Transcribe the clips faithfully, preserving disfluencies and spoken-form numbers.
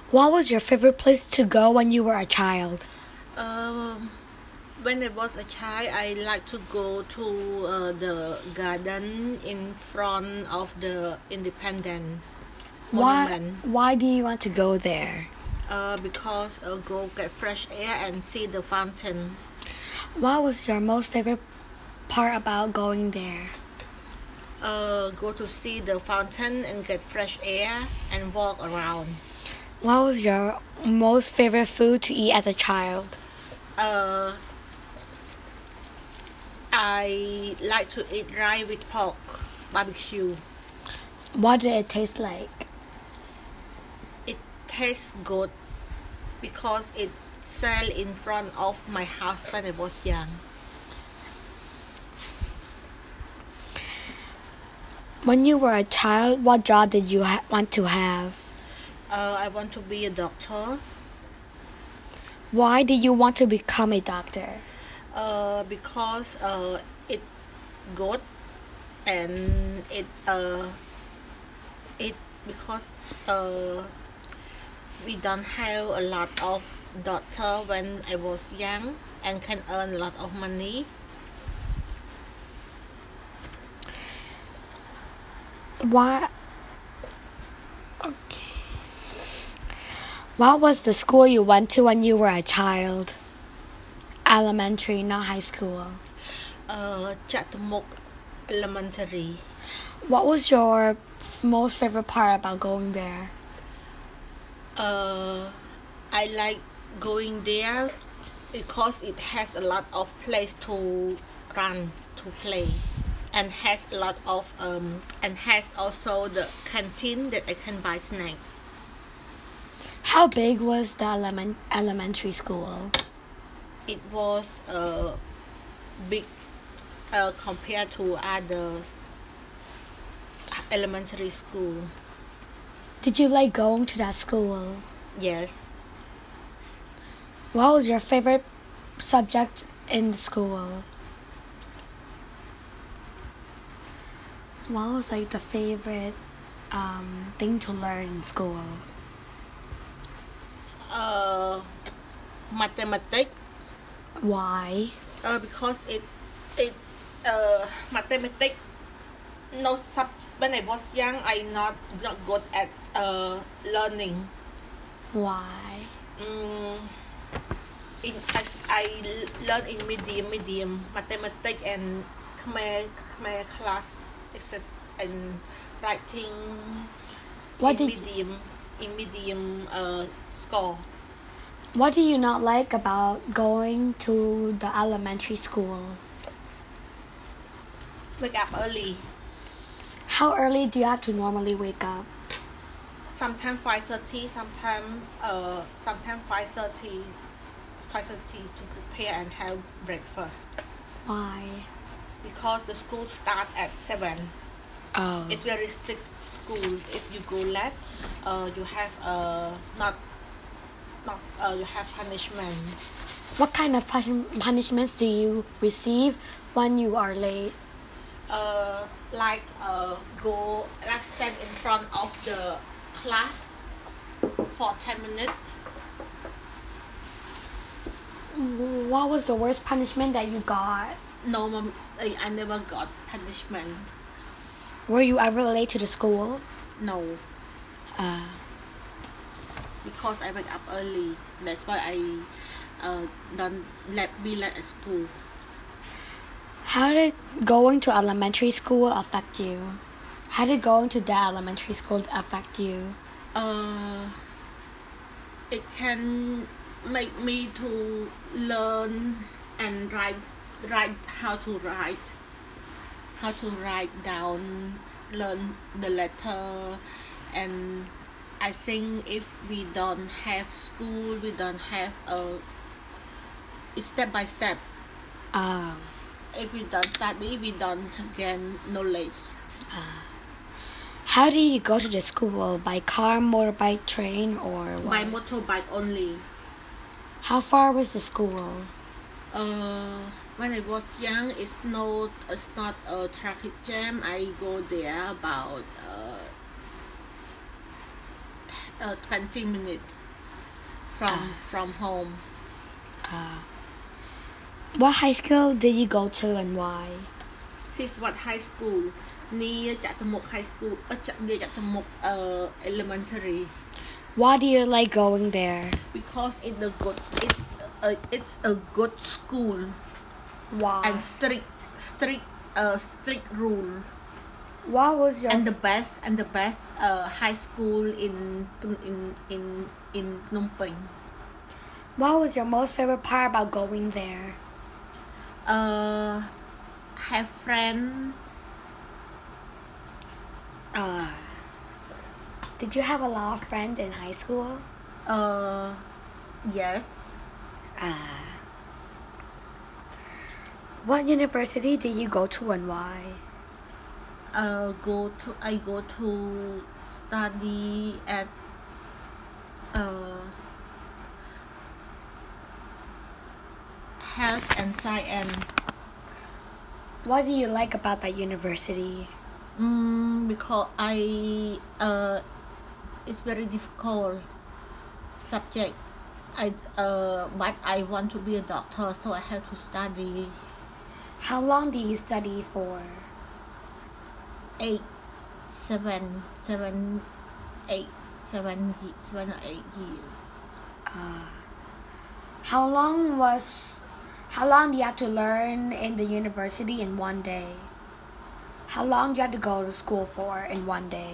What was your favorite place to go when you were a child? Um, when I was a child, I like to go to uh, the garden in front of the Independence Why, Monument. why do you want to go there? Uh, because uh, go get fresh air and see the fountain. What was your most favorite part about going there? Uh, go to see the fountain and get fresh air and walk around. What was your most favorite food to eat as a child? Uh, I like to eat rice with pork, barbecue. What did it taste like? It tastes good because it sell in front of my house when I was young. When you were a child, what job did you ha- want to have? Uh, I want to be a doctor. Why did you want to become a doctor? Uh, because uh, it good and it uh, it because uh, we don't have a lot of doctor when I was young and can earn a lot of money. Why? Okay. What was the school you went to when you were a child? Elementary, not high school. Uh, Chatumuk Elementary. What was your f- most favorite part about going there? Uh, I like going there because it has a lot of place to run to play, and has a lot of um and has also the canteen that I can buy snack. How big was the element- elementary school? It was uh big uh compared to other elementary school. Did you like going to that school? Yes. What was your favorite subject in the school? What was like the favorite um, thing to learn in school? Uh, mathematics. Why? Uh, because it it uh mathematics. No sub when I was young, I not not good at uh learning. Why? Um, in as I learn in medium medium mathematics and Khmer Khmer class, except and writing What in did medium in medium uh score. What do you not like about going to the elementary school? Wake up early. How early do you have to normally wake up? Sometimes five thirty. Sometimes uh sometimes five thirty. Five thirty to prepare and have breakfast. Why? Because the school start at seven. Oh. It's very strict school. If you go late, uh, you have uh not not uh you have punishment. What kind of pun- punishments do you receive when you are late? Uh, like uh go like stand in front of the class for ten minutes. What was the worst punishment that you got? No, mom, I, I never got punishment. Were you ever late to the school? No, Uh, because I wake up early. That's why I uh don't let be late at school. how did going to elementary school affect you? How did going to that elementary school affect you? Uh, it can make me to learn and write write how to write how to write down, learn the letter. And I think if we don't have school, we don't have a it's step by step. Um, If we don't study, we don't gain knowledge. how do you go to the school? By car, motorbike, train, or what? By motorbike only. How far was the school? Uh, when I was young, it's not it's not a traffic jam. I go there about uh, uh twenty minutes. from Ah. from home. Uh, what high school did you go to and why? Siswat High School near Chatamuk High School, uh, Ch- near Chatamuk uh, Elementary, Why do you like going there? because it's a good it's a it's a good school Why? and strict strict uh strict rule What was your and the best and the best uh high school in in in in Phnom Penh. What was your most favorite part about going there? Uh, have friend. Uh, did you have a lot of friends in high school? Uh, yes. Uh, what university did you go to and why? Uh, go to I go to study at uh health and science. What do you like about that university? Mm, because I uh it's very difficult subject. I uh but I want to be a doctor, so I have to study How long do you study for? eight, seven, seven, eight, seven, ye- seven or eight years. Uh, how long was how long do you have to learn in the university in one day? How long do you have to go to school for in one day?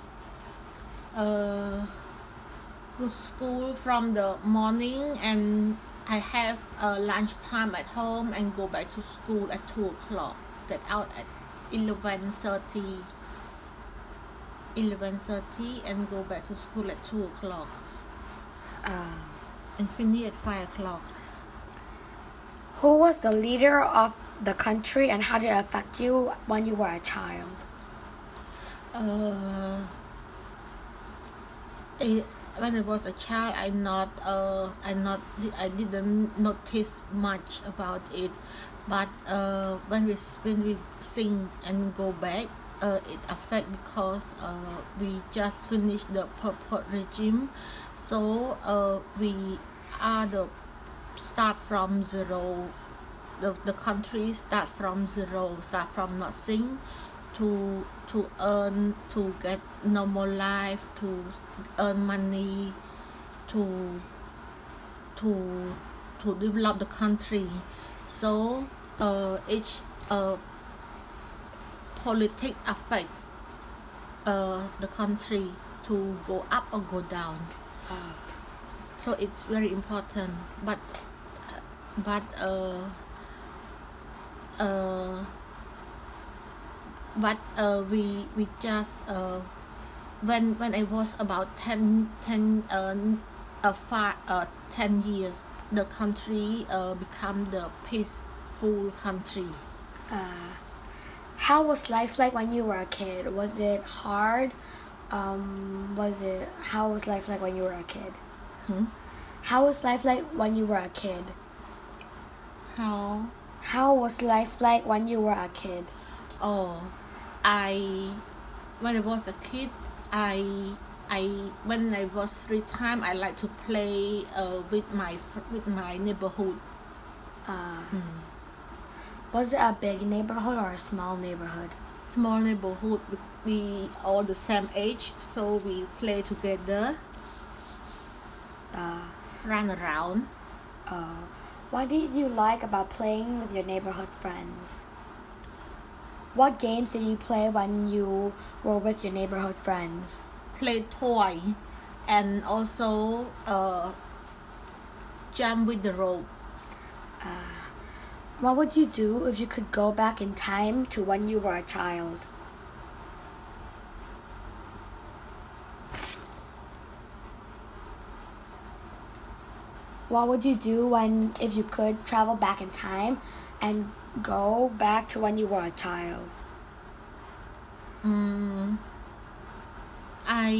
Uh, go to school from the morning, and I have a lunch time at home and go back to school at two o'clock. Get out at eleven thirty. Eleven thirty and go back to school at two o'clock Uh, and finish at five o'clock. who was the leader of the country and how did it affect you when you were a child? Uh, it, when I was a child, I not uh I not I didn't notice much about it, but uh when we when we sing and go back, uh it affect because uh we just finished the Pol Pot regime, so uh we are the start from zero. The, the country start from zero, start from nothing, to to earn, to get normal life, to earn money, to to to develop the country. So uh, each uh, politics affect uh, the country to go up or go down. Uh, So it's very important, but but uh, uh, but uh, we we just uh, when when I was about ten ten uh, uh, five, uh ten years, the country uh, become the peaceful country. uh, how was life like when you were a kid? Was it hard? Um, was it how was life like when you were a kid? Hmm? How was life like when you were a kid? How? How was life like when you were a kid? Oh, I when I was a kid, I I when I was free time, I like to play uh, with my fr- with my neighborhood. Uh, Hmm. was it a big neighborhood or a small neighborhood? Small neighborhood. We, we all the same age, so we play together, Uh, run around. uh, what did you like about playing with your neighborhood friends? What games did you play when you were with your neighborhood friends? Play toy, and also uh, jump with the rope. Uh, what would you do if you could go back in time to when you were a child? What would you do when if you could travel back in time and go back to when you were a child? Mm, I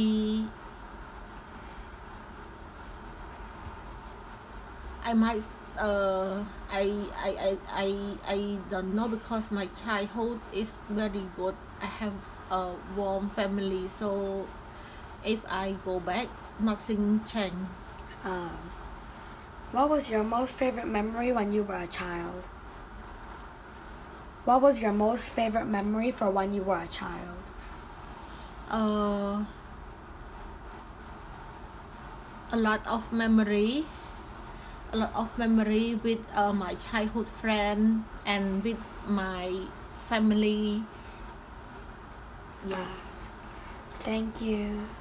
I might uh I I I I I don't know because my childhood is very good. I have a warm family, so if I go back, nothing change. Um, what was your most favorite memory when you were a child? What was your most favorite memory for when you were a child? Uh, a lot of memory a lot of memory with uh, my childhood friend and with my family. Yes. Thank you.